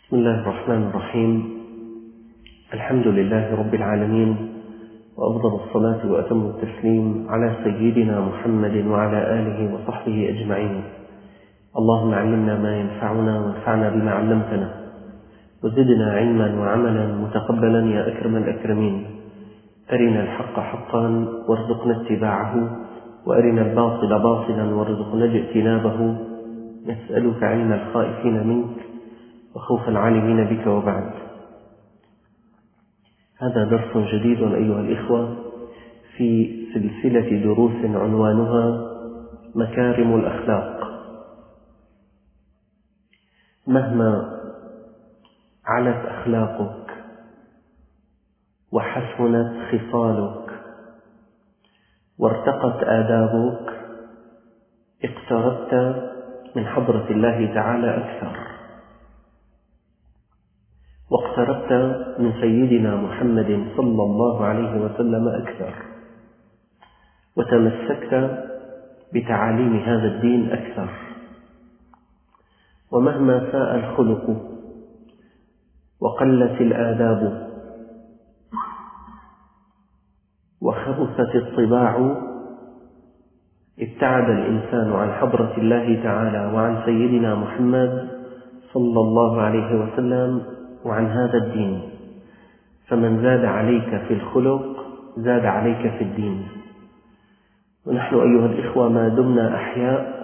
بسم الله الرحمن الرحيم. الحمد لله رب العالمين، وأفضل الصلاة وأتم التسليم على سيدنا محمد وعلى آله وصحبه أجمعين. اللهم علمنا ما ينفعنا وانفعنا بما علمتنا، وزدنا علما وعملا متقبلا يا أكرم الأكرمين. أرنا الحق حقا وارزقنا اتباعه، وأرنا الباطل باطلا وارزقنا اجتنابه. نسألك علم الخائفين منك وخوف العالمين بك. وبعد، هذا درس جديد أيها الإخوة في سلسلة دروس عنوانها مكارم الأخلاق. مهما علت أخلاقك وحسنت خصالك وارتقت آدابك، اقتربت من حضرة الله تعالى أكثر، واقتربت من سيدنا محمد صلى الله عليه وسلم أكثر، وتمسكت بتعاليم هذا الدين أكثر. ومهما ساء الخلق وقلت الآداب وخبثت الطباع، ابتعد الإنسان عن حضرة الله تعالى وعن سيدنا محمد صلى الله عليه وسلم وعن هذا الدين. فمن زاد عليك في الخلق زاد عليك في الدين. ونحن أيها الإخوة ما دمنا أحياء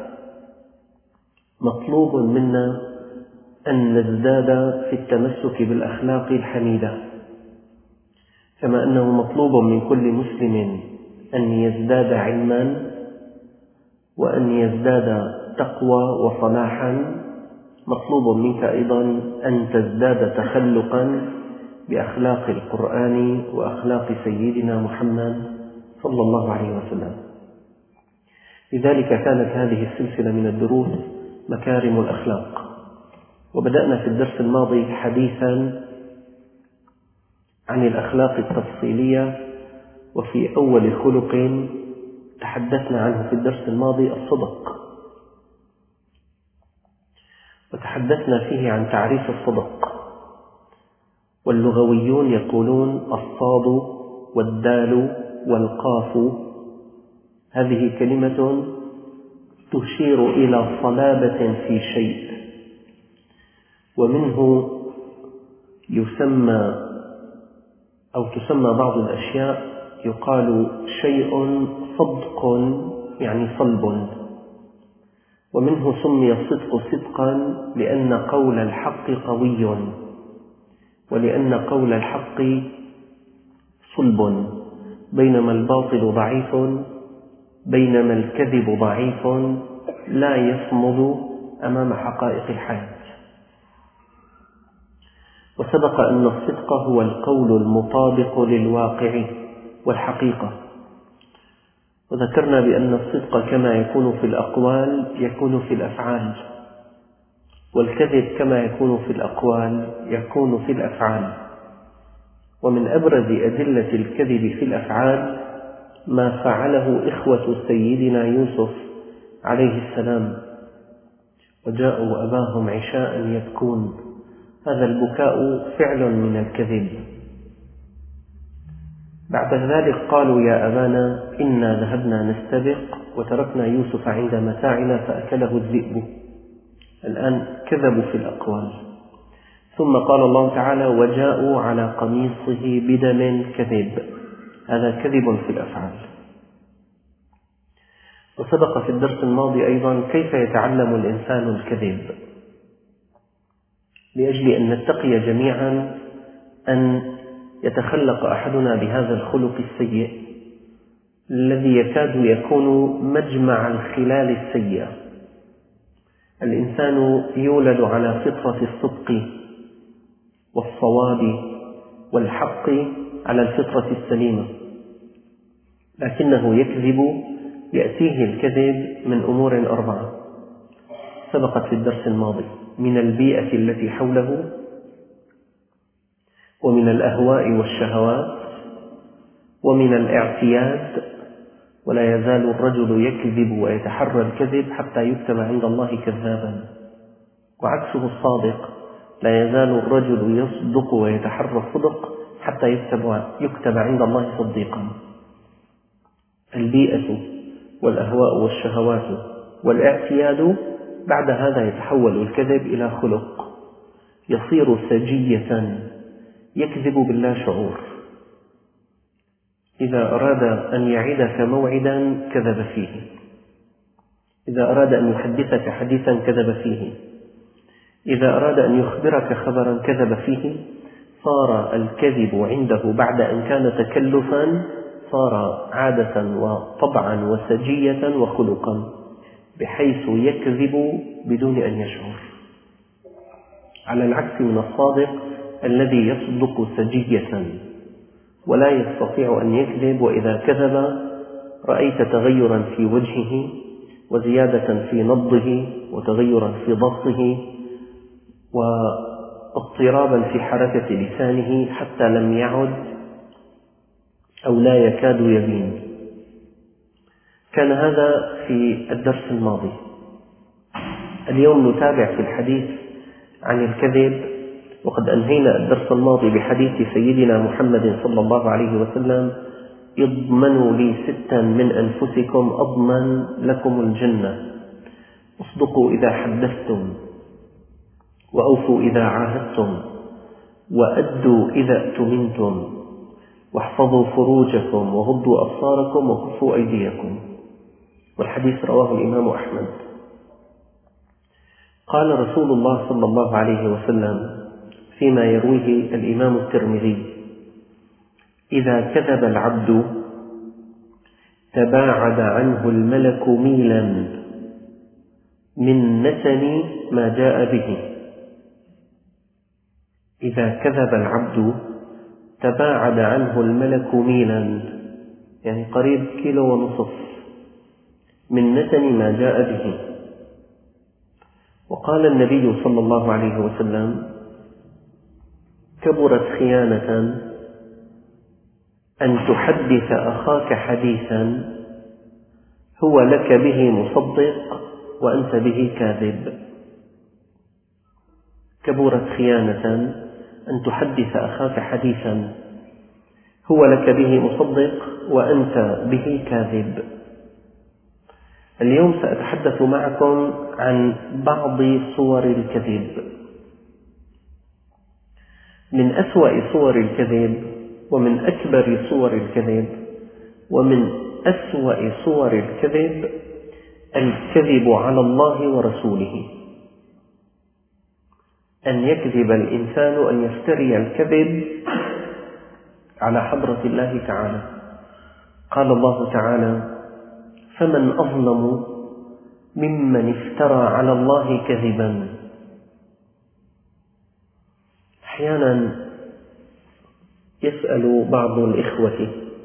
مطلوب منا أن نزداد في التمسك بالأخلاق الحميدة، كما أنه مطلوب من كل مسلم أن يزداد علما وأن يزداد تقوى وصلاحا. مطلوب منك أيضا أن تزداد تخلقا بأخلاق القرآن وأخلاق سيدنا محمد صلى الله عليه وسلم. لذلك كانت هذه السلسلة من الدروس مكارم الأخلاق. وبدأنا في الدرس الماضي حديثا عن الأخلاق التفصيلية، وفي أول خلق تحدثنا عنه في الدرس الماضي الصدق، وتحدثنا فيه عن تعريف الصدق. واللغويون يقولون الصاد والدال والقاف هذه كلمة تشير إلى صلابة في شيء، ومنه يسمى أو تسمى بعض الأشياء يقال شيء صدق يعني صلب. ومنه سمي الصدق صدقا لأن قول الحق قوي، ولأن قول الحق صلب، بينما الباطل ضعيف، بينما الكذب ضعيف لا يصمد أمام حقائق الحياة. وسبق أن الصدق هو القول المطابق للواقع والحقيقة. وذكرنا بأن الصدق كما يكون في الأقوال يكون في الأفعال، والكذب كما يكون في الأقوال يكون في الأفعال. ومن أبرز أدلة الكذب في الأفعال ما فعله إخوة سيدنا يوسف عليه السلام، وجاءوا أباهم عشاء يبكون. هذا البكاء فعل من الكذب. بعد ذلك قالوا يا أبانا إنا ذهبنا نستبق وتركنا يوسف عند متاعنا فأكله الذئب. الآن كذبوا في الأقوال. ثم قال الله تعالى وجاءوا على قميصه بدم كذب، هذا كذب في الأفعال. وسبق في الدرس الماضي أيضا كيف يتعلم الإنسان الكذب، لأجل أن نتقي جميعا أن يتخلق أحدنا بهذا الخلق السيء الذي يكاد يكون مجمع الخلال السيئة. الإنسان يولد على فطرة الصدق والصواب والحق، على الفطرة السليمة، لكنه يكذب، يأتيه الكذب من أمور 4 سبقت في الدرس الماضي: من البيئة التي حوله، ومن الأهواء والشهوات، ومن الاعتياد. ولا يزال الرجل يكذب ويتحرى الكذب حتى يكتب عند الله كذابا. وعكسه الصادق لا يزال الرجل يصدق ويتحرى الصدق حتى يكتب عند الله صديقا. البيئة والأهواء والشهوات والاعتياد بعد هذا يتحول الكذب إلى خلق، يصير سجية، يكذب بلا شعور. إذا أراد أن يعدك موعدا كذب فيه، إذا أراد أن يحدثك حديثا كذب فيه، إذا أراد أن يخبرك خبرا كذب فيه. صار الكذب عنده بعد أن كان تكلفا صار عادة وطبعا وسجية وخلقا، بحيث يكذب بدون أن يشعر، على العكس من الصادق الذي يصدق سجية ولا يستطيع أن يكذب، وإذا كذب رأيت تغيرا في وجهه وزيادة في نبضه وتغيرا في ضغطه واضطرابا في حركة لسانه حتى لم يعد أو لا يكاد يبين. كان هذا في الدرس الماضي. اليوم نتابع في الحديث عن الكذب، وقد أنهينا الدرس الماضي بحديث سيدنا محمد صلى الله عليه وسلم: اضمنوا لي 6 من أنفسكم أضمن لكم الجنة: اصدقوا إذا حدثتم، وأوفوا إذا عاهدتم، وأدوا إذا اؤتمنتم، واحفظوا فروجكم، وغضوا أبصاركم، وكفوا أيديكم. والحديث رواه الإمام أحمد. قال رسول الله صلى الله عليه وسلم فيما يرويه الإمام الترمذي: إذا كذب العبد تباعد عنه الملك ميلا من نتن ما جاء به. إذا كذب العبد تباعد عنه الملك ميلا، يعني قريب 1.5 كيلو من نتن ما جاء به. وقال النبي صلى الله عليه وسلم: كبرت خيانة أن تحدث أخاك حديثا هو لك به مصدق وأنت به كاذب. كبرت خيانة أن تحدث أخاك حديثا هو لك به مصدق وأنت به كاذب. اليوم سأتحدث معكم عن بعض صور الكذب. من أسوأ صور الكذب ومن أكبر صور الكذب ومن أسوأ صور الكذب الكذب على الله ورسوله. أن يكذب الإنسان، أن يفتري الكذب على حضرة الله تعالى. قال الله تعالى: فمن أظلم ممن افترى على الله كذبا. أحيانا يسأل بعض الإخوة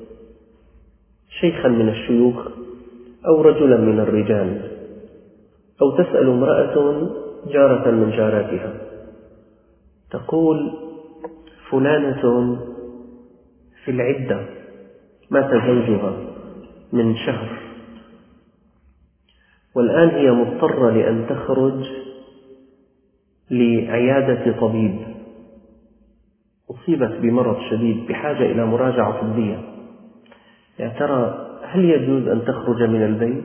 شيخا من الشيوخ أو رجلا من الرجال، أو تسأل امرأة جارة من جاراتها، تقول: فلانة في العدة، مات زوجها من شهر، والآن هي مضطرة لأن تخرج لعيادة طبيب، أصيبت بمرض شديد بحاجة إلى مراجعة طبية. يا ترى هل يجوز أن تخرج من البيت؟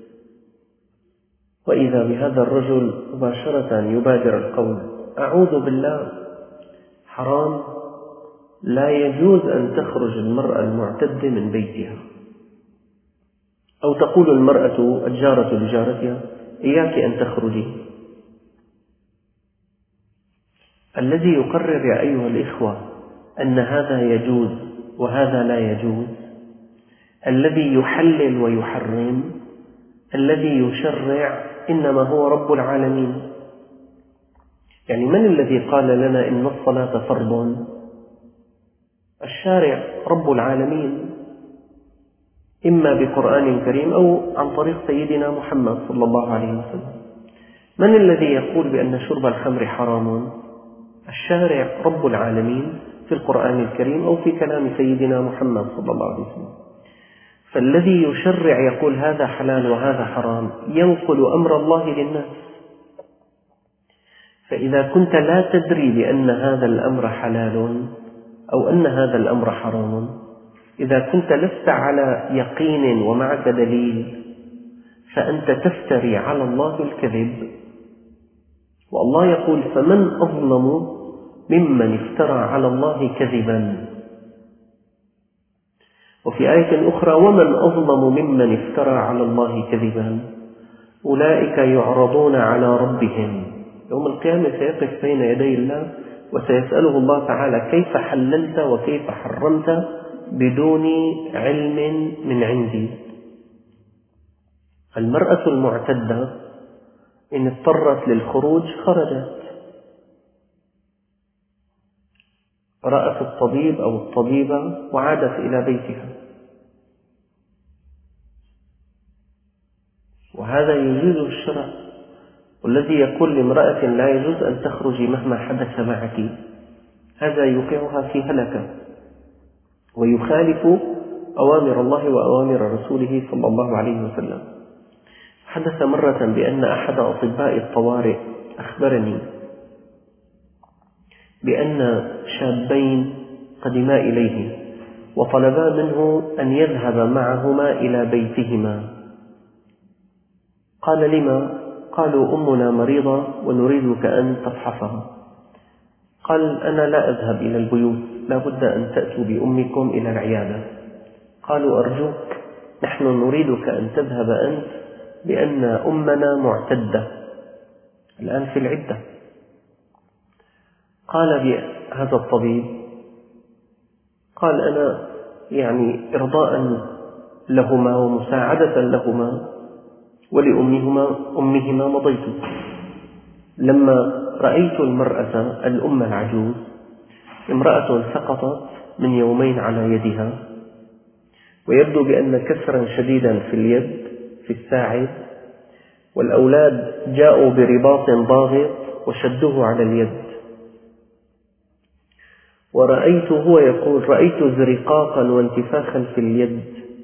وإذا بهذا الرجل مباشرة يبادر القول: أعوذ بالله، حرام، لا يجوز أن تخرج المرأة المعتدة من بيتها. أو تقول المرأة الجارة لجارتها: إياك أن تخرجي. الذي يقرر يا أيها الإخوة أن هذا يجوز وهذا لا يجوز، الذي يحلل ويحرم، الذي يشرع، إنما هو رب العالمين. يعني من الذي قال لنا إن الصلاة فرض؟ الشارع رب العالمين، إما بقرآن كريم أو عن طريق سيدنا محمد صلى الله عليه وسلم. من الذي يقول بأن شرب الخمر حرام؟ الشارع رب العالمين في القرآن الكريم أو في كلام سيدنا محمد صلى الله عليه وسلم. فالذي يشرع يقول هذا حلال وهذا حرام، ينقل أمر الله للناس. فإذا كنت لا تدري بأن هذا الأمر حلال أو أن هذا الأمر حرام، إذا كنت لست على يقين ومعك دليل، فأنت تفتري على الله الكذب. والله يقول: فمن أظلم ممن افترى على الله كذبا. وفي آية أخرى: ومن أظلم ممن افترى على الله كذبا أولئك يعرضون على ربهم يوم القيامة، سيقف بين يدي الله وسيسأله الله تعالى: كيف حللت وكيف حرمت بدون علم من عندي؟ المرأة المعتدة إن اضطرت للخروج خرجت، رأت الطبيب أو الطبيبة وعادت إلى بيتها، وهذا يجوز الشرع. والذي يقول لامرأة لا يجوز أن تخرجي مهما حدث معك، هذا يوقعها في هلكة ويخالف أوامر الله وأوامر رسوله صلى الله عليه وسلم. حدث مرة بأن أحد أطباء الطوارئ أخبرني بأن شابين قدما إليه وطلبا منه أن يذهب معهما إلى بيتهما. قال: لما؟ قالوا: أمنا مريضة ونريدك أن تفحصها. قال: أنا لا أذهب إلى البيوت، لا بد أن تأتوا بأمكم إلى العيادة. قالوا: أرجوك، نحن نريدك أن تذهب أنت، لأن أمنا معتدة الآن في العدة. قال هذا الطبيب: قال: أنا إرضاء لهما ومساعدة لهما ولأمهما مضيت. لما رأيت المرأة الأم العجوز، امرأة سقطت من يومين على يدها، ويبدو بأن كسرا شديدا في اليد في الساعد، والأولاد جاءوا برباط ضاغط وشدوه على اليد. هو يقول: رأيت زرقاقا وانتفاخا في اليد،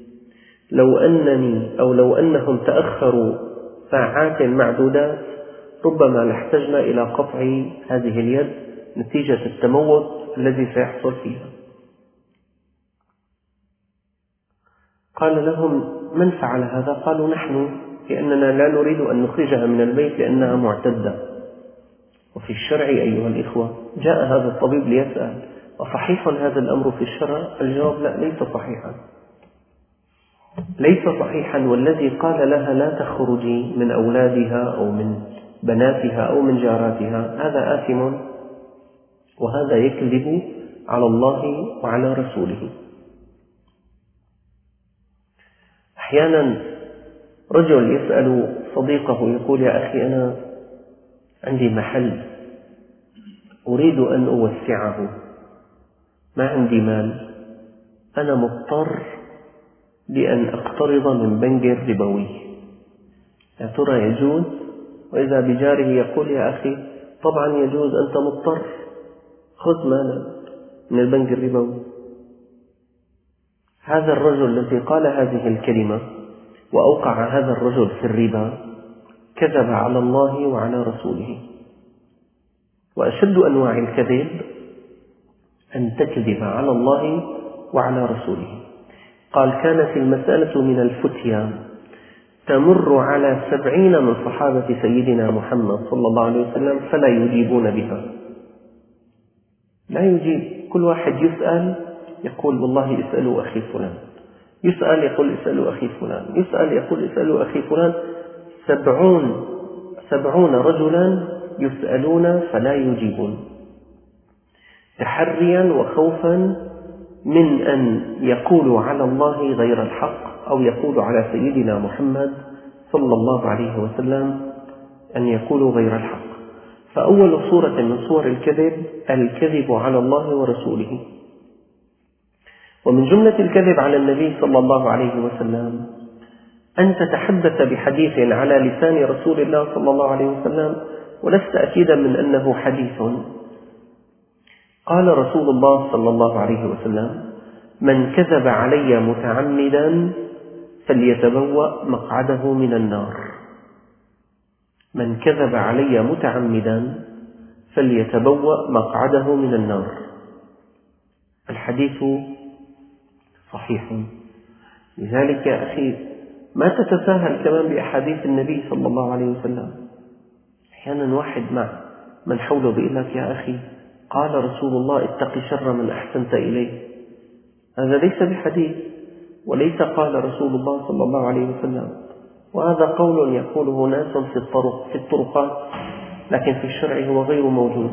لو أنهم تأخروا ساعات معدودات ربما لاحتجنا إلى قطع هذه اليد نتيجة التموت الذي سيحصل فيها. قال لهم: من فعل هذا؟ قالوا: نحن، لأننا لا نريد أن نخرجها من البيت لأنها معتدة. وفي الشرع أيها الإخوة جاء هذا الطبيب ليسأل: أصحيح هذا الأمر في الشرع؟ الجواب: لا، ليس صحيحا. والذي قال لها لا تخرجي من أولادها أو من بناتها أو من جاراتها هذا آثم، وهذا يكذب على الله وعلى رسوله. أحيانا رجل يسأل صديقه يقول: يا أخي، أنا عندي محل أريد أن أوسعه، ما عندي مال، أنا مضطر لأن أقترض من بنك ربوي، يا ترى يجوز؟ وإذا بجاره يقول: يا أخي، طبعا يجوز، أنت مضطر، خذ مالا من البنك الربوي. هذا الرجل الذي قال هذه الكلمة وأوقع هذا الرجل في الربا كذب على الله وعلى رسوله. وأشد أنواع الكذب أن تكذب على الله وعلى رسوله. قال: كانت المسألة من الفتيا تمر على 70 من صحابة سيدنا محمد صلى الله عليه وسلم فلا يجيبون بها، لا يجيب. كل واحد يسأل يقول: والله اسألوا أخي فلان، يسأل يقول: اسألوا أخي فلان، يسأل يقول: اسألوا أخي فلان. 70 رجلا يسألون فلا يجيبون، تحريا وخوفا من أن يقولوا على الله غير الحق، أو يقولوا على سيدنا محمد صلى الله عليه وسلم أن يقولوا غير الحق. فأول صورة من صور الكذب على الله ورسوله. ومن جملة الكذب على النبي صلى الله عليه وسلم أن تتحدث بحديث على لسان رسول الله صلى الله عليه وسلم ولست أكيدا من أنه حديث. قال رسول الله صلى الله عليه وسلم: من كذب علي متعمدا فليتبوأ مقعده من النار. من كذب علي متعمدا فليتبوأ مقعده من النار. الحديث صحيح. لذلك يا أخي ما تتساهل كمان بأحاديث النبي صلى الله عليه وسلم. أحيانا واحد مع من حوله بيقول لك يا أخي قال رسول الله اتق شر من أحسنت إليه. هذا ليس بحديث وليس قال رسول الله صلى الله عليه وسلم، وهذا قول يقوله ناس في الطرقات، لكن في الشرع هو غير موجود.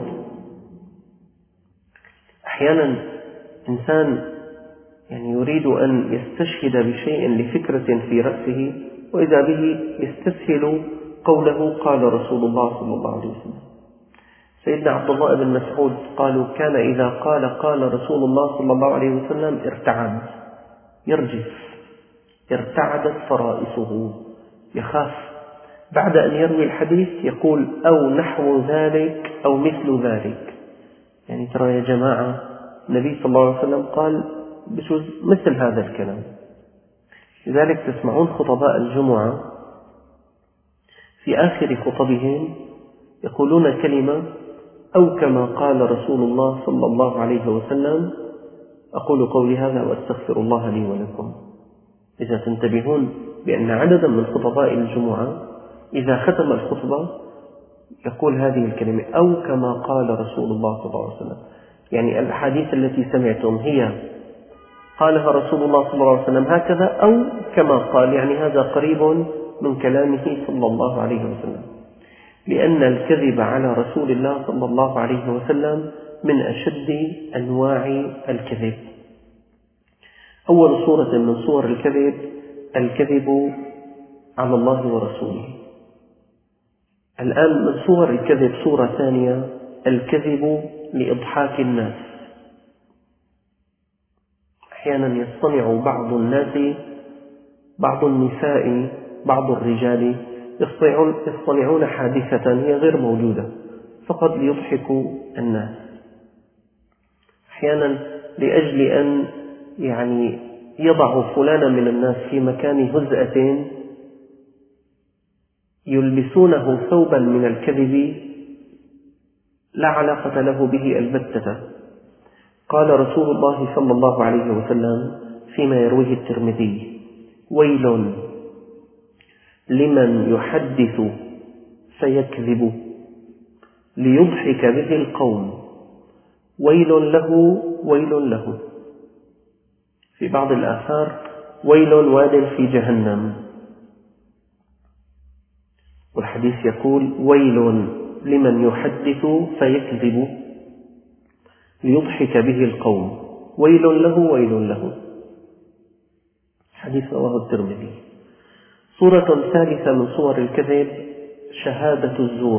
أحيانا إنسان يريد أن يستشهد بشيء لفكرة في رأسه، وإذا به يستسهل قوله قال رسول الله صلى الله عليه وسلم. سيدنا عبد الله بن مسعود قالوا كان إذا قال رسول الله صلى الله عليه وسلم ارتعد، يرجف، ارتعدت فرائصه، يخاف بعد أن يروي الحديث يقول أو نحو ذلك أو مثل ذلك. ترى يا جماعة النبي صلى الله عليه وسلم قال بجوز مثل هذا الكلام. لذلك تسمعون خطباء الجمعة في آخر خطبهم يقولون كلمة أو كما قال رسول الله صلى الله عليه وسلم. أقول قولي هذا وأستغفر الله لي ولكم. إذا تنتبهون بأن عددا من خطباء الجمعة إذا ختم الخطبة يقول هذه الكلمة أو كما قال رسول الله صلى الله عليه وسلم. الأحاديث التي سمعتم هي قالها رسول الله صلى الله عليه وسلم هكذا أو كما قال، هذا قريب من كلامه صلى الله عليه وسلم، لأن الكذب على رسول الله صلى الله عليه وسلم من أشد أنواع الكذب. أول صورة من صور الكذب الكذب على الله ورسوله. الآن من صور الكذب صورة ثانية الكذب لإضحاك الناس. أحيانا يصطنع بعض الناس، بعض النساء، بعض الرجال يصطنعون حادثة هي غير موجودة فقط ليضحكوا الناس. أحيانا لأجل أن يضعوا فلانا من الناس في مكان هزءة يلبسونه ثوبا من الكذب لا علاقة له به البتة. قال رسول الله صلى الله عليه وسلم فيما يرويه الترمذي ويل لمن يحدث فيكذب ليضحك به القوم، ويل له ويل له. في بعض الآثار ويل واد في جهنم، والحديث يقول ويل لمن يحدث فيكذب ليضحك به القوم، ويل له ويل له. حديث رواه الترمذي. صورة ثالثة من صور الكذب شهادة الزور،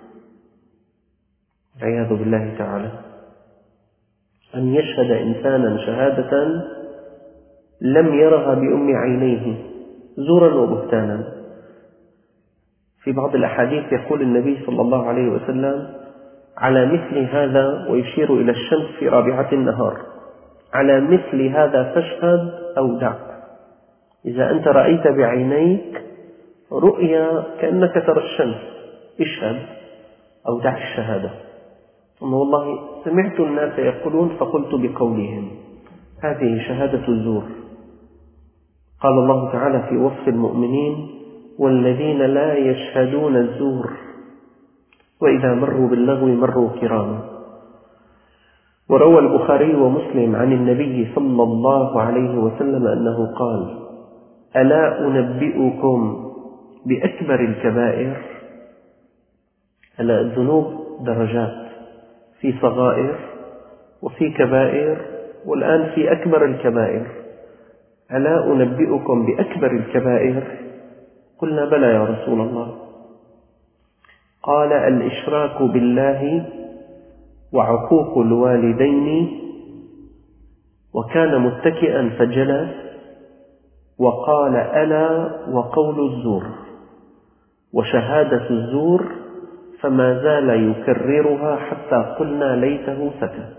والعياذ بالله تعالى. أن يشهد إنسانا شهادة لم يرها بأم عينيه زورا وبهتانا. في بعض الأحاديث يقول النبي صلى الله عليه وسلم على مثل هذا، ويشير إلى الشمس في رابعة النهار، على مثل هذا فاشهد أو دع. إذا أنت رأيت بعينيك رؤيا كأنك ترى الشمس اشهد أو دع الشهادة. ثم والله سمعت الناس يقولون فقلت بقولهم، هذه شهادة الزور. قال الله تعالى في وصف المؤمنين والذين لا يشهدون الزور وإذا مروا باللغو مروا كراما. وروى البخاري ومسلم عن النبي صلى الله عليه وسلم أنه قال ألا أنبئكم بأكبر الكبائر؟ ألا الذنوب درجات، في صغائر وفي كبائر والآن في أكبر الكبائر. ألا أنبئكم بأكبر الكبائر؟ قلنا بلى يا رسول الله. قال الإشراك بالله وعقوق الوالدين. وكان متكئا فجلس وقال ألا وقول الزور وشهادة الزور، فما زال يكررها حتى قلنا ليته سكت.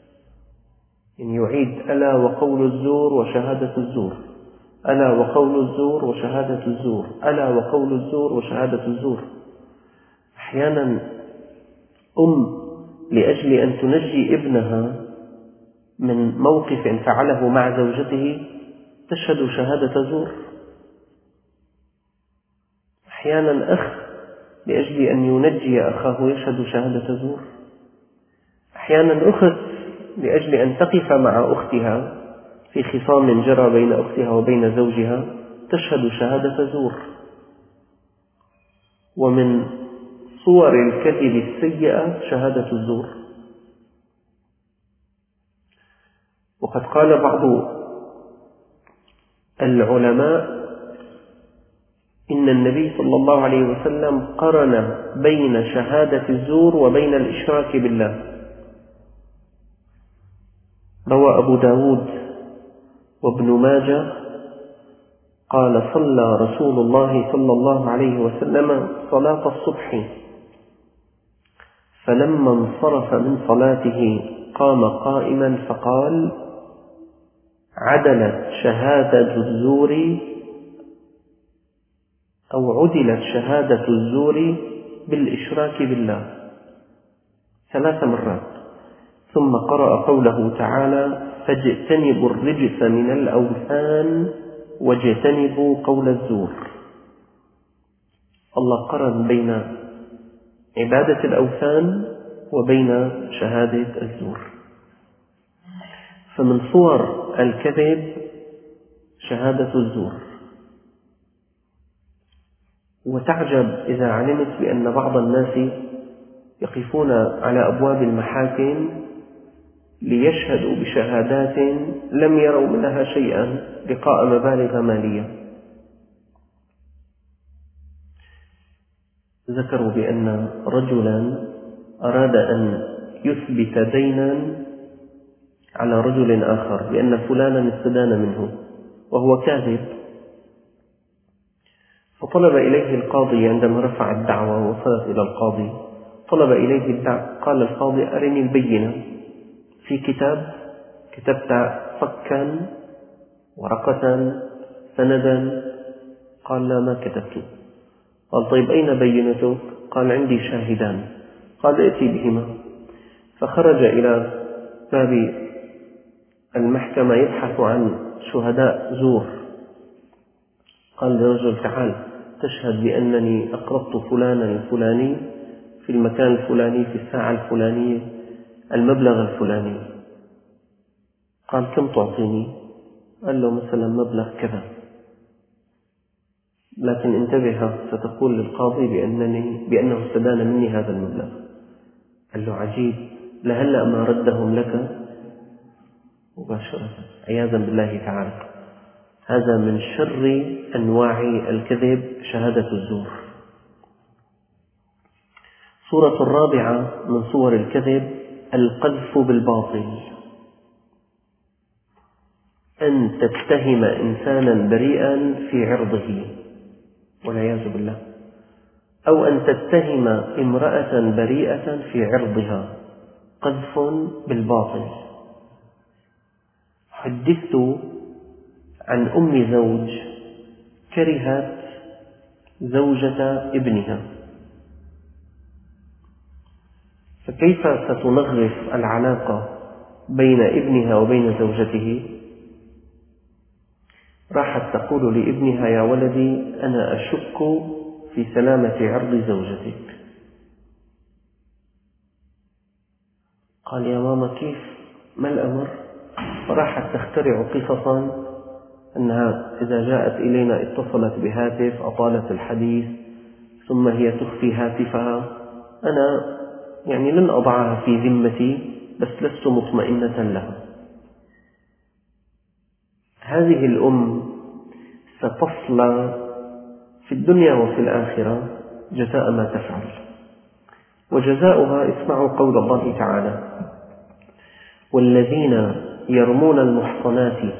يعيد ألا وقول الزور وشهادة الزور، ألا وقول الزور وشهادة الزور، ألا وقول الزور وشهادة الزور. أحيانا لأجل أن تنجي ابنها من موقف فعله مع زوجته تشهد شهادة زور. أحيانا أخ لأجل أن ينجي أخاه يشهد شهادة زور. أحيانا أخت لأجل أن تقف مع أختها في خصام جرى بين أختها وبين زوجها تشهد شهادة زور. ومن صور الكذب السيئة شهادة الزور. وقد قال بعض العلماء إن النبي صلى الله عليه وسلم قرن بين شهادة الزور وبين الإشراك بالله. روى أبو داود وابن ماجه قال: صلى رسول الله صلى الله عليه وسلم صلاة الصبح، فلما انصرف من صلاته قام قائما فقال: عدلت شهادة الزور أو عدلت شهادة الزور بالإشراك بالله 3 مرات. ثم قرأ قوله تعالى: فاجتنبوا الرجس من الأوثان واجتنبوا قول الزور. الله قرن بين عبادة الأوثان وبين شهادة الزور. فمن صور الكذب شهادة الزور. وتعجب إذا علمت بأن بعض الناس يقفون على أبواب المحاكم ليشهدوا بشهادات لم يروا منها شيئا لقاء مبالغ مالية. ذكروا بأن رجلا أراد أن يثبت دينا على رجل آخر بأن فلانا استدان منه وهو كاذب، فطلب إليه القاضي عندما رفع الدعوى ووصلت إلى القاضي، طلب إليه قال القاضي: أرني البينة في كتاب كتبت فكا ورقة سندا؟ قال: لا، ما كتبت. قال: طيب أين بينتك؟ قال: عندي شاهدان. قال: ائتي بهما. فخرج إلى باب المحكمة يبحث عن شهداء زور. قال للرجل: تعال تشهد بأنني أقرضت فلانا الفلاني في المكان الفلاني في الساعة الفلانية المبلغ الفلاني. قال: كم تعطيني؟ قال له: مثلا مبلغ كذا، لكن انتبه ستقول للقاضي بأنه استدان مني هذا المبلغ. قال له: عجيب، لهلأ ما ردهم لك مباشرة. عياذا بالله تعالى. هذا من شر أنواع الكذب شهادة الزور. صورة الرابعة من صور الكذب القذف بالباطل. أن تتهم إنسانا بريئا في عرضه والعياذ بالله، أو أن تتهم امرأة بريئة في عرضها، قذف بالباطل. حدثت عن أم زوج كرهت زوجة ابنها، فكيف ستنغص العلاقة بين ابنها وبين زوجته؟ راحت تقول لابنها: يا ولدي، أنا أشك في سلامة عرض زوجتك. قال: يا ماما كيف؟ ما الأمر؟ فراحت تخترع قصصا أنها إذا جاءت إلينا اتصلت بهاتف، أطالت الحديث، ثم هي تخفي هاتفها. أنا لن أضعها في ذمتي، بس لست مطمئنة لها. هذه الأم ستصلى في الدنيا وفي الآخرة جزاء ما تفعل. وجزاؤها اسمعوا قول الله تعالى: والذين يرمون المحصنات،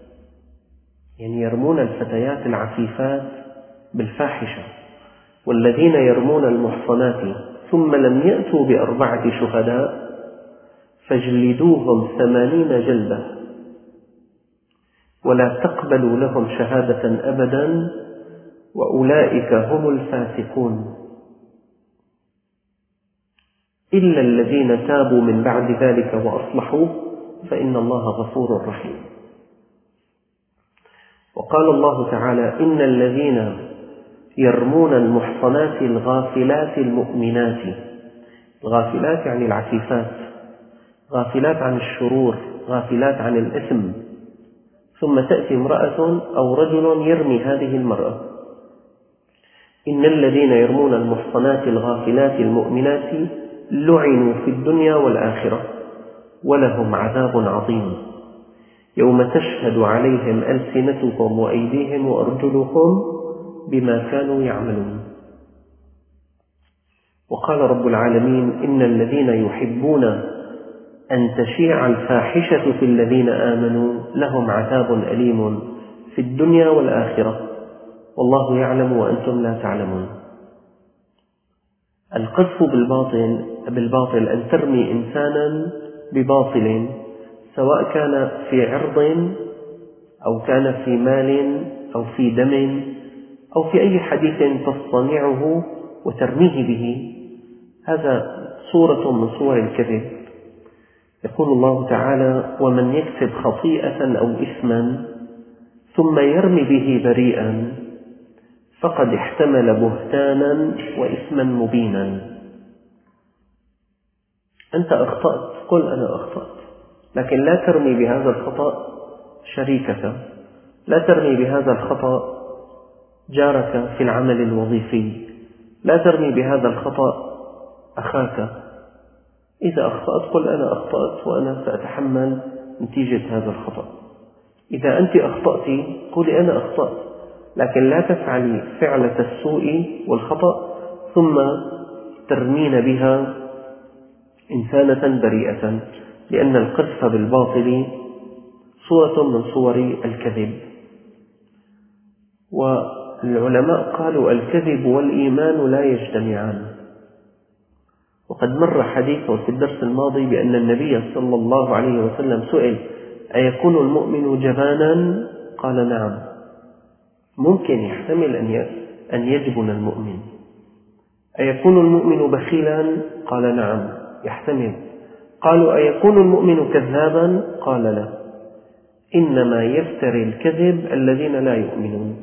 يرمون الفتيات العفيفات بالفاحشة، والذين يرمون المحصنات ثم لم يأتوا ب4 شهداء فاجلدوهم 80 جلدة ولا تقبلوا لهم شهادة أبدا وأولئك هم الفاسقون. إلا الذين تابوا من بعد ذلك وأصلحوا فإن الله غفور رحيم. وقال الله تعالى: إن الذين يرمون المحصنات الغافلات المؤمنات. الغافلات يعني العفيفات، غافلات عن الشرور، غافلات عن الإثم، ثم تأتي امرأة أو رجل يرمي هذه المرأة. إن الذين يرمون المحصنات الغافلات المؤمنات لعنوا في الدنيا والآخرة ولهم عذاب عظيم يوم تشهد عليهم ألسنتهم وأيديهم وأرجلهم بما كانوا يعملون. وقال رب العالمين: إن الذين يحبون أن تشيع الفاحشة في الذين آمنوا لهم عذاب أليم في الدنيا والآخرة والله يعلم وأنتم لا تعلمون. القذف بالباطل أن ترمي إنسانا بباطل، سواء كان في عرض أو كان في مال أو في دم أو في أي حديث تصطنعه وترميه به، هذا صورة من صور الكذب. يقول الله تعالى: ومن يكسب خطيئة أو إثما ثم يرمي به بريئا فقد احتمل بهتانا وإثما مبينا. أنت أخطأت، قل أنا أخطأت، لكن لا ترمي بهذا الخطأ شريكك، لا ترمي بهذا الخطأ جارك في العمل الوظيفي، لا ترمي بهذا الخطأ أخاك. إذا أخطأت قل أنا أخطأت وأنا سأتحمل نتيجة هذا الخطأ. إذا أنت أخطأت قولي أنا أخطأت، لكن لا تفعلي فعلة السوء والخطأ ثم ترمين بها إنسانة بريئة، لأن القذف بالباطل صورة من صور الكذب. والعلماء قالوا: الكذب والإيمان لا يجتمعان. وقد مر حديث في الدرس الماضي بأن النبي صلى الله عليه وسلم سئل: أيكون المؤمن جبانا؟ قال: نعم، ممكن يحتمل أن يجبن المؤمن. أيكون المؤمن بخيلا؟ قال: نعم، يحتمل. قالوا: أيكون المؤمن كذابا؟ قال: لا، إنما يفتري الكذب الذين لا يؤمنون.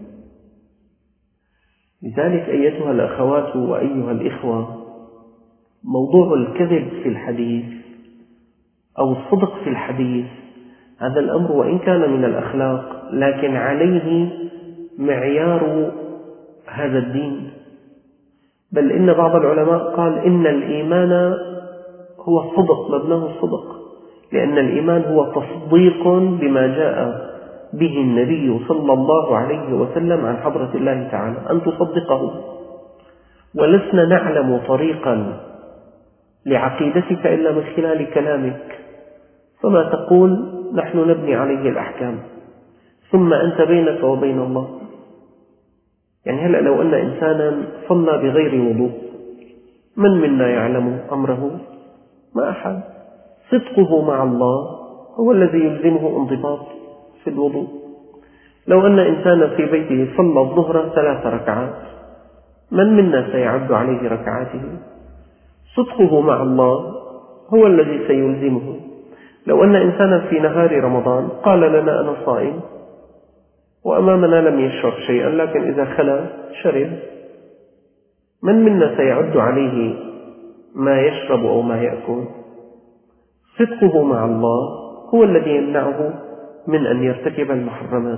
لذلك أيتها الأخوات وأيها الإخوة، موضوع الكذب في الحديث أو الصدق في الحديث، هذا الأمر وإن كان من الأخلاق لكن عليه معيار هذا الدين. بل إن بعض العلماء قال إن الإيمان هو الصدق، مبناه الصدق، لأن الإيمان هو تصديق بما جاء به النبي صلى الله عليه وسلم عن حضرة الله تعالى، أن تصدقه. ولسنا نعلم طريقا لعقيدتك إلا من خلال كلامك، فما تقول نحن نبني عليه الأحكام، ثم أنت بينك وبين الله. يعني هلأ لو أن إنسانا صلى بغير وضوء، من منا يعلم أمره؟ ما أحد. صدقه مع الله هو الذي يلزمه انضباط في الوضوء. لو أن إنسانا في بيته صلى الظهر 3 ركعات، من منا سيعد عليه ركعاته؟ صدقه مع الله هو الذي سيلزمه. لو أن إنسانا في نهار رمضان قال لنا أنا صائم، وأمامنا لم يشرب شيئا لكن إذا خلا شرب، من منا سيعد عليه ما يشرب أو ما يأكل؟ صدقه مع الله هو الذي يمنعه من أن يرتكب المحرمات.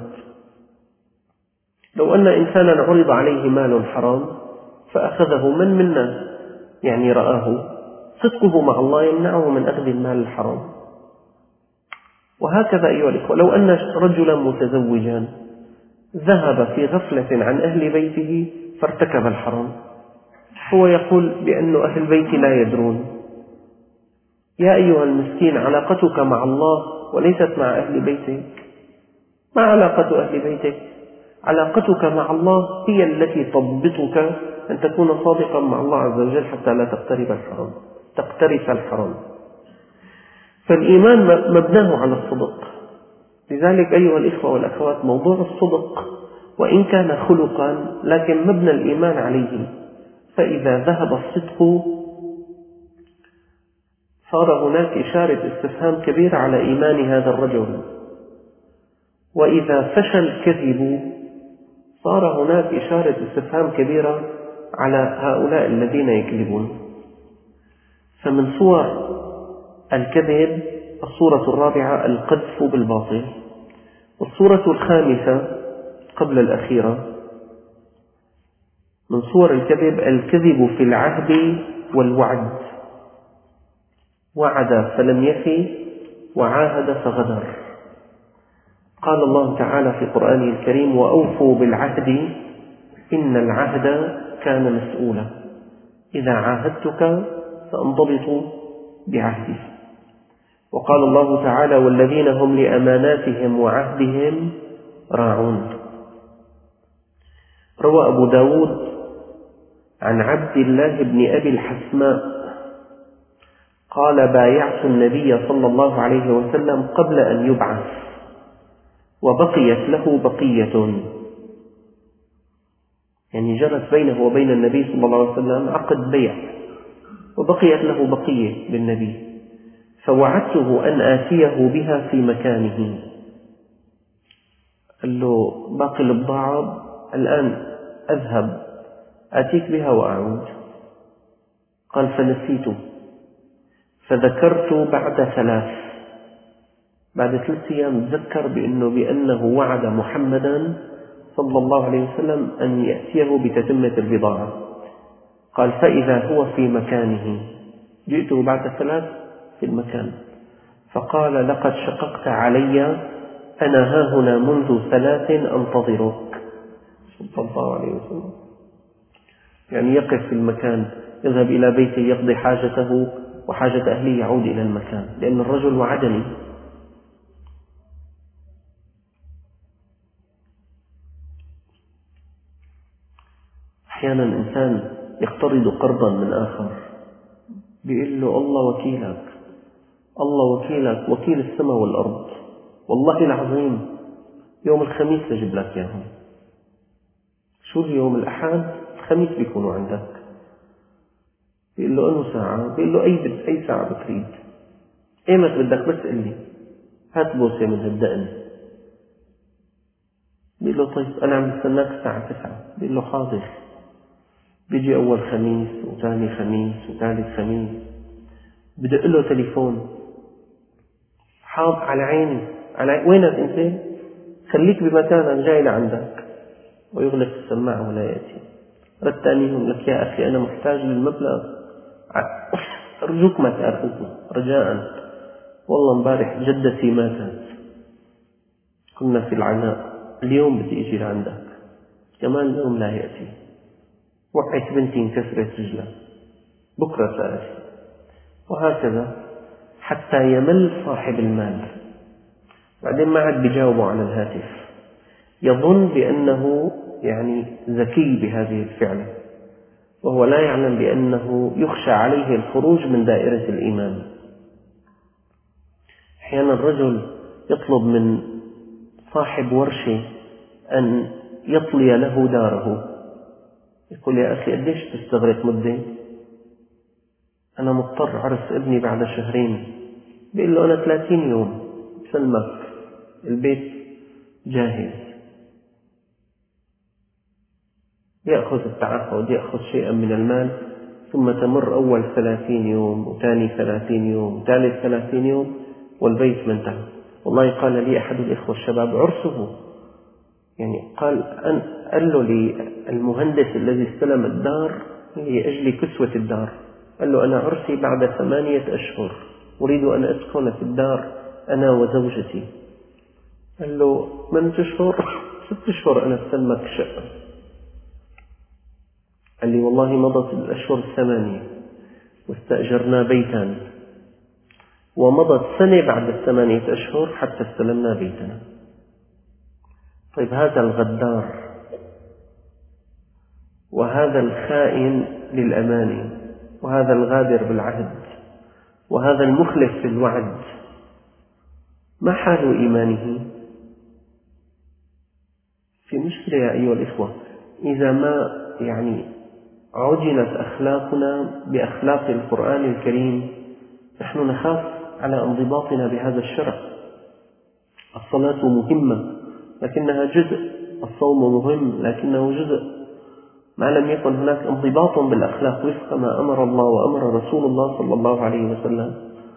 لو أن إنسانا عرض عليه مال حرام فأخذه، من منا يعني رآه؟ صدقه مع الله يمنعه من أخذ المال الحرام. وهكذا أيها الإخوة، لو أن رجلا متزوجا ذهب في غفلة عن أهل بيته فارتكب الحرام، هو يقول بأن أهل بيتي لا يدرون. يا أيها المسكين، علاقتك مع الله وليست مع أهل بيتك. ما علاقة أهل بيتك؟ علاقتك مع الله هي التي تضبطك أن تكون صادقا مع الله عز وجل حتى لا تقترف الحرام. فالإيمان مبناه على الصدق. لذلك أيها الإخوة والأخوات، موضوع الصدق وإن كان خلقا لكن مبنى الإيمان عليه. فإذا ذهب الصدق صار هناك إشارة استفهام كبيرة على إيمان هذا الرجل. وإذا فشل الكذب صار هناك إشارة استفهام كبيرة على هؤلاء الذين يكذبون. فمن صور الكذب الصورة الرابعة القذف بالباطل. والصورة الخامسة قبل الأخيرة من صور الكذب الكذب في العهد والوعد. وعد فلم يفي وعاهد فغدر. قال الله تعالى في قرآنه الكريم: وأوفوا بالعهد إن العهد كان مسؤولا إذا عاهدتك فانضبط بعهدي. وقال الله تعالى: والذين هم لأماناتهم وعهدهم راعون. روى أبو داود عن عبد الله بن أبي الحسماء قال: بايعت النبي صلى الله عليه وسلم قبل أن يبعث وبقيت له بقية، يعني جرت بينه وبين النبي صلى الله عليه وسلم عقد بيع وبقيت له بقية بالنبي، فوعدته أن آتيه بها في مكانه. قال له: باقي البضاعة الآن أذهب آتيك بها وأعود. قال: فنسيت فذكرت بعد 3. بعد 3 أيام تذكر بأنه وعد محمدا صلى الله عليه وسلم أن يأتيه بتتمة البضاعة. قال: فإذا هو في مكانه، جئته بعد 3 في المكان، فقال: لقد شققت علي، أنا هاهنا منذ 3 أنتظرك. صلى الله عليه وسلم، يعني يقف في المكان، يذهب إلى بيته يقضي حاجته وحاجة أهله، يعود إلى المكان، لأن الرجل وعدني. أحيانا إنسان يقترض قرضا من آخر، بيقول له: الله وكيلك، الله وكيلك، وكيل السماء والأرض، والله العظيم يوم الخميس أجيب لك إياهم. شو اليوم؟ الأحد، الخميس بيكونوا عندك. بيقول له: أنه ساعة؟ بيقول له: أي ساعة بتريد؟ إيمت بدك؟ بس قل لي، هات بوسة من هالدقن. بيقول له: طيب أنا عم بستناك الساعة 9. بيقول له: حاضر. بيجي أول خميس وثاني خميس وثالث خميس، بدق له تليفون: حاضر، على عيني، وينك أنت؟ خليك بمكانك، جاي لعندك. ويغلق السماعة ولا يأتي. رد ثاني يوم: لك يا أخي أنا محتاج للمبلغ، أرجوك ما تأخذني رجاء، والله امبارح جدتي ماتت، كنا في العناء، اليوم بدي أجي لعندك. كمان اليوم لا يأتي. وقعت بنتي انكسرت رجلها، بكرة سأتي. وهكذا حتى يمل صاحب المال، بعدين ما عاد بيجاوبه على الهاتف، يظن بأنه يعني ذكي بهذه الفعلة، وهو لا يعلم بأنه يخشى عليه الخروج من دائرة الإيمان. أحيانا الرجل يطلب من صاحب ورشة أن يطلي له داره، يقول: يا أخي قديش تستغرق مدة؟ أنا مضطر، عرس ابني بعد 2 شهر. بيقول له: أنا 30 يوم سلمك، البيت جاهز. يأخذ التعهد، يأخذ شيئا من المال، ثم تمر أول 30 يوم وثاني 30 يوم وثالث 30 يوم والبيت ما انتهى. والله قال لي أحد الإخوة الشباب عرسه، يعني قال له للمهندس الذي استلم الدار لأجل كسوة الدار، قال له: أنا عرسي بعد 8 أشهر، أريد أن أسكن في الدار أنا وزوجتي. قال له: 8 أشهر؟ 6 أشهر أنا استلمك شقة. قال لي: والله مضت الأشهر 8 واستأجرنا بيتا، ومضت 1 سنة بعد 8 أشهر حتى استلمنا بيتنا. طيب هذا الغدار وهذا الخائن للأمانة وهذا الغادر بالعهد وهذا المخلف في الوعد، ما حال إيمانه؟ في مشكلة يا أيها الإخوة. إذا ما عجنت أخلاقنا بأخلاق القرآن الكريم، نحن نخاف على انضباطنا بهذا الشرع. الصلاة مهمة لكنها جزء، الصوم مهم لكنه جزء. ما لم يكن هناك انضباط بالأخلاق وفق ما أمر الله وأمر رسول الله صلى الله عليه وسلم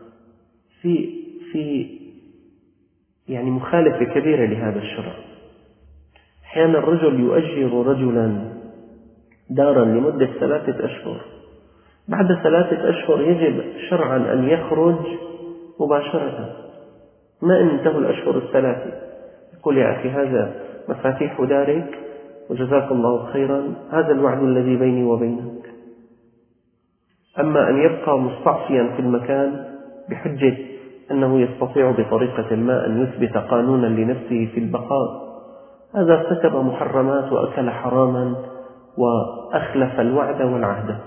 في يعني مخالفة كبيرة لهذا الشرع. أحيانا الرجل يؤجر رجلا دارا لمدة 3 أشهر، بعد 3 أشهر يجب شرعا أن يخرج مباشرة، ما إن انتهوا الأشهر 3. يقول يا أخي هذا مفاتيح دارك وجزاك الله خيرا، هذا الوعد الذي بيني وبينك. أما أن يبقى مستعصيا في المكان بحجة أنه يستطيع بطريقة ما أن يثبت قانونا لنفسه في البقاء، هذا ارتكب محرمات وأكل حراما وأخلف الوعد والعهد.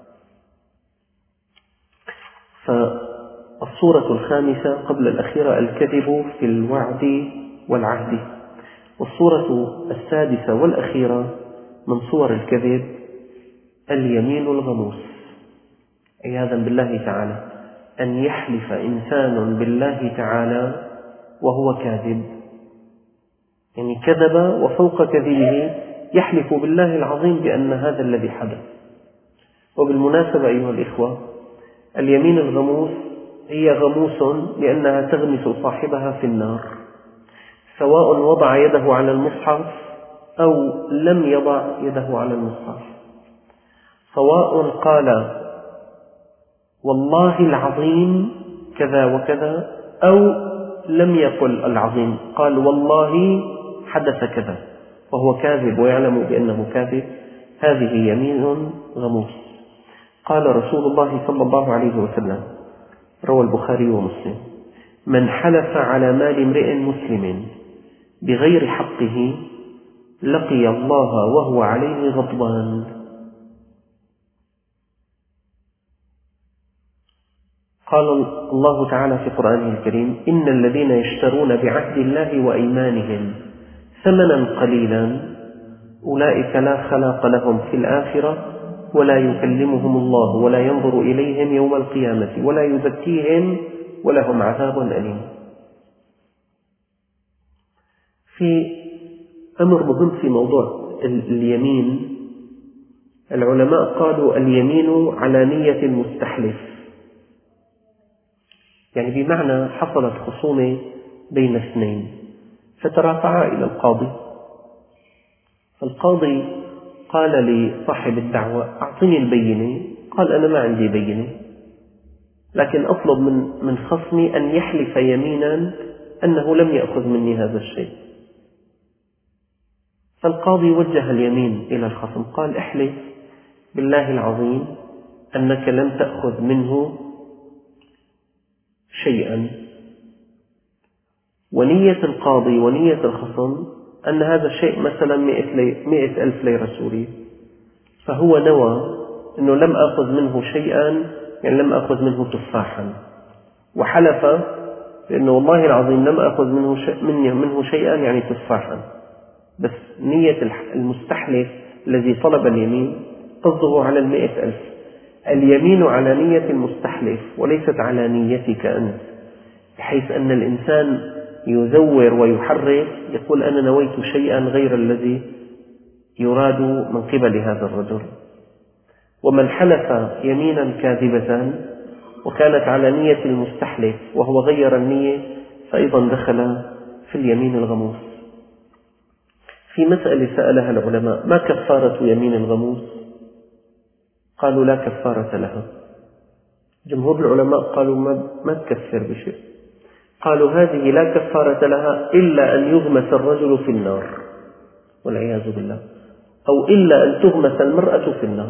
فالصورة الخامسة قبل الأخيرة الكذب في الوعد والعهد. والصورة السادسة والأخيرة من صور الكذب اليمين الغموس، عياذا بالله تعالى، أن يحلف إنسان بالله تعالى وهو كاذب، يعني كذب وفوق كذبه يحلف بالله العظيم بأن هذا الذي حدث. وبالمناسبة أيها الإخوة، اليمين الغموس هي غموس لأنها تغمس صاحبها في النار، سواء وضع يده على المصحف أو لم يضع يده على المصحف، سواء قال والله العظيم كذا وكذا أو لم يقل العظيم، قال والله حدث كذا وهو كاذب ويعلم بأنه كاذب، هذه يمين غموس. قال رسول الله صلى الله عليه وسلم، روى البخاري ومسلم: من حلف على مال امرئ مسلم بغير حقه لقي الله وهو عليه غضبان. قال الله تعالى في قرآنه الكريم: إن الذين يشترون بعهد الله وأيمانهم ثمنا قليلا أولئك لا خلاق لهم في الآخرة ولا يكلمهم الله ولا ينظر إليهم يوم القيامة ولا يزكيهم ولهم عذاب أليم. في أمر مهم في موضوع اليمين، العلماء قالوا اليمين على نية المستحلف، يعني بمعنى حصلت خصومة بين اثنين فترافعا إلى القاضي، فالقاضي قال لصاحب الدعوة: أعطني البينة. قال: أنا ما عندي بينة، لكن أطلب من خصمي أن يحلف يمينا أنه لم يأخذ مني هذا الشيء. فالقاضي وجه اليمين إلى الخصم، قال: احلف بالله العظيم أنك لم تأخذ منه شيئا. ونية القاضي ونية الخصم أن هذا الشيء مثلا 100,000 ليرة سورية، فهو نوى أنه لم أخذ منه شيئا، يعني لم أخذ منه تفاحا، وحلف بأنه والله العظيم لم أخذ منه شيئا يعني تفاحا. بس نية المستحلف الذي طلب اليمين قصده على 100,000. اليمين على نية المستحلف وليست على نيتك أنت، بحيث أن الإنسان يزور ويحرف، يقول أنا نويت شيئا غير الذي يراد من قبل هذا الرجل. ومن حلف يمينا كاذبة وكانت على نية المستحلف وهو غير النية فأيضا دخل في اليمين الغموس. في مسألة سألها العلماء: ما كفارة يمين الغموس؟ قالوا: لا كفارة لها. جمهور العلماء قالوا ما تكفر بشيء. قالوا: هذه لا كفارة لها إلا أن يغمس الرجل في النار والعياذ بالله، أو إلا أن تغمس المرأة في النار.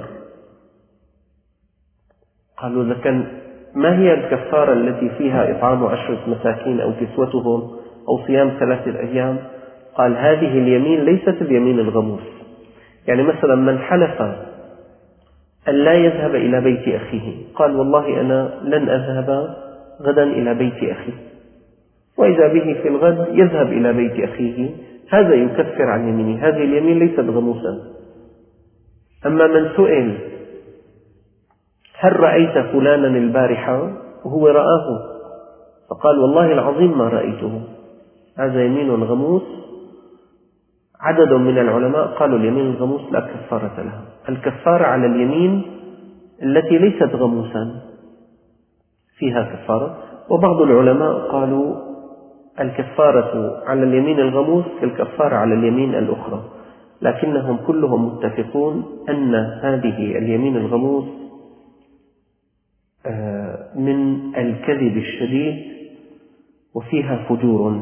قالوا: لكن ما هي الكفارة التي فيها إطعام 10 مساكين أو كسوتهم أو صيام 3 أيام؟ قال: هذه اليمين ليست اليمين الغموس. يعني مثلا من حلف أن لا يذهب إلى بيت أخيه، قال: والله أنا لن أذهب غدا إلى بيت أخي، وإذا به في الغد يذهب إلى بيت أخيه، هذا يكفر عن يمينه، هذه اليمين ليست غموسا. أما من سئل: هل رأيت فلانا البارحة؟ وهو رآه فقال والله العظيم ما رأيته، هذا يمين غموس. عدد من العلماء قالوا اليمين الغموس لا كفارة لها، الكفارة على اليمين التي ليست غموسا فيها كفارة. وبعض العلماء قالوا الكفارة على اليمين الغموس كالكفارة على اليمين الأخرى، لكنهم كلهم متفقون أن هذه اليمين الغموس من الكذب الشديد وفيها فجور.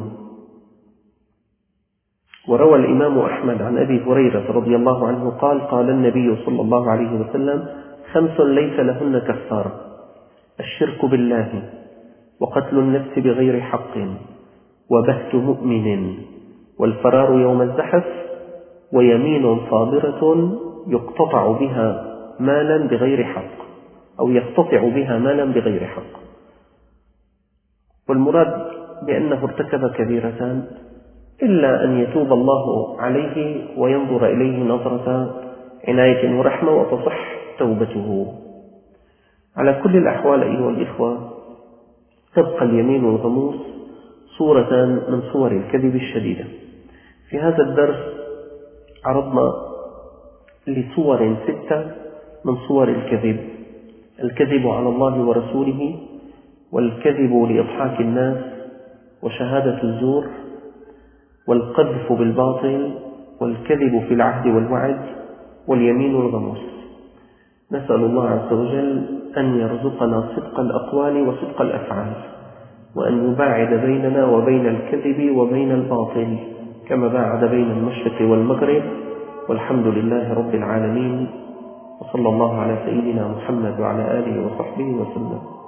وروى الإمام أحمد عن أبي هريرة رضي الله عنه قال قال النبي صلى الله عليه وسلم 5 ليس لهن كفارة: الشرك بالله، وقتل النفس بغير حق، وبهت مؤمن، والفرار يوم الزحف، ويمين صابرة يقتطع بها مالا بغير حق، أو يقتطع بها مالا بغير حق. والمراد بأنه ارتكب كبيرتان إلا أن يتوب الله عليه وينظر إليه نظرة عناية ورحمة وتصح توبته. على كل الأحوال أيها الإخوة، تبقى اليمين الغموس صورة من صور الكذب الشديدة. في هذا الدرس عرضنا لصور 6 من صور الكذب: الكذب على الله ورسوله، والكذب لإضحاك الناس، وشهادة الزور، والقذف بالباطل، والكذب في العهد والوعد، واليمين الغموس. نسأل الله عز وجل أن يرزقنا صدق الأقوال وصدق الأفعال، وأن يباعد بيننا وبين الكذب وبين الباطل كما باعد بين المشرق والمغرب. والحمد لله رب العالمين، وصلى الله على سيدنا محمد وعلى آله وصحبه وسلم.